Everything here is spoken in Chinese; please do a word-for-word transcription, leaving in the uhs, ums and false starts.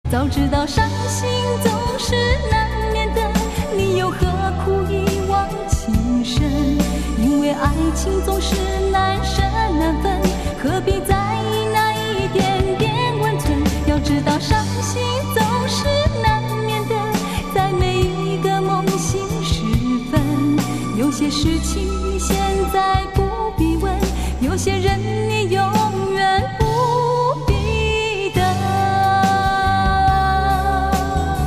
早知道伤心总是难免的，你又何苦一往情深？因为爱情总是难舍难分，何必在意那一点点温存？要知道伤心总是难免的，在每一个梦醒时分，有些事情你现在不必问，有些人